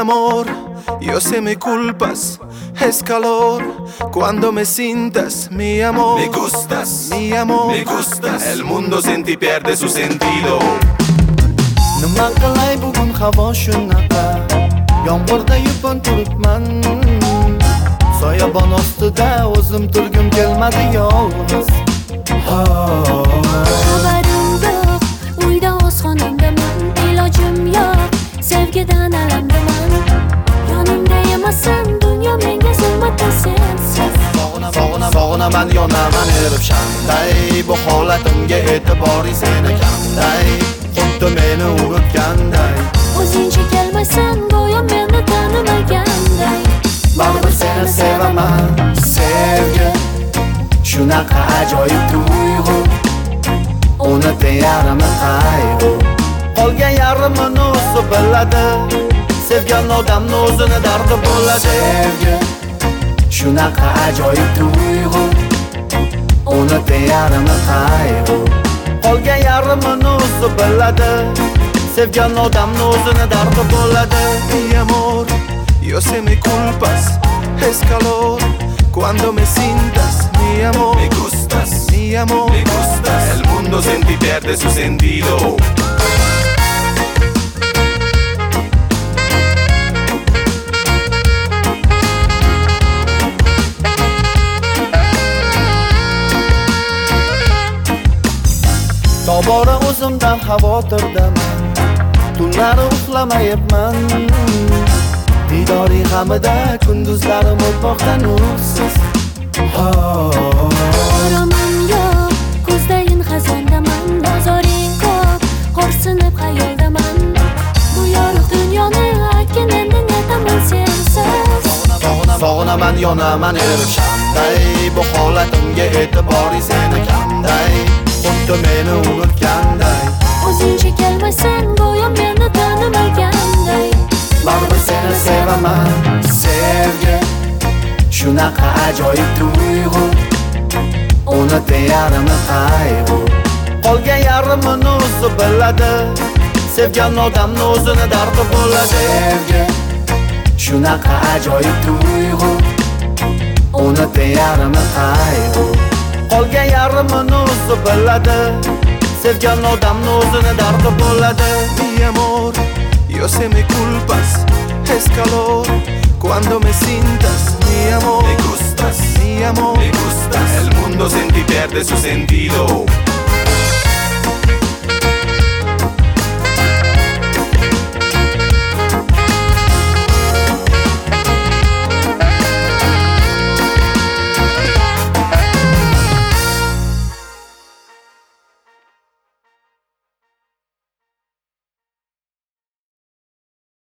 amor, yo sé me culpas, es calor cuando me sientas, mi amor. Me gustas, mi amor, me gustas. El mundo sin ti pierde su sentido. Nima qilay bugun havo shunaqa, yomg'irda yupun turibman. Soyabon ostida o'zim turgim kelmadi yolg'iz. Xabarim yo'q, uyda o'z xonamdaman. Ilojim yo'q, sevgidan alamdaman. Yonimda emasan, dunyo menga zulmatda sensiz. Sog'inaman, yonaman erib shanday. Bu holatimga e'tiboring sen ekanday. Xuddi meni unutganday. O'zingcha kelmaysan, go'yo meni tanimaganday. Baribir seni sevaman, sevgi shunaqa ajoyib tuyg'u. Uni deyarimi qayg'u. Qolgan yarimini o'zi biladi. Sevgan odamni o'zini dardi bo'ladi. Sevgi shunaqa ajoyib tuyg'u. Uni deyarimi qayg'u. Qolgan yarimini o'zi biladi. Sevgan odamni o'zini dardi bo'ladi. mi amor, yo sé me culpas, es calor cuando me sientas, mi amor. Me gustas, mi amor, me gustas. El mundo sin ti pierde su sentido. Tobora o'zimdan xavotirdaman. Tunlari uxlamayapman. Didoring g'amida kunduzlarim o'tmoqda nursiz. Oraman yo'q, ko'zdayin xazondaman. Bozoring ko'p, xo'rsinib xayoldaman. Bu yorug' dunyoni aytgin endi netaman sensiz. Sog'inaman, yonaman erib shanday. Bu holatimga e'tiboring sen ekanday. Xuddi meni unutganday. O'zingcha kelmaysan, go'yo meni tanimaganday. Baribir seni sevaman, sevgi shunaqa ajoyib tuyg'u. Uni deyarimi qayg'u. Qolgan yarimini o'zi biladi. Sevgan odamni o'zini dardi bo'ladi. Sevgi shunaqa ajoyib tuyg'u. Uni deyarimi qayg'u. Qolgan yarimini o'zi biladi. Sevgan odamni o'zini dardi bo'ladi. mi amor, yo sé me culpas, es calor cuando me sientas, mi amor. Me gustas, mi amor, me gustas. El mundo sin ti pierde su sentido.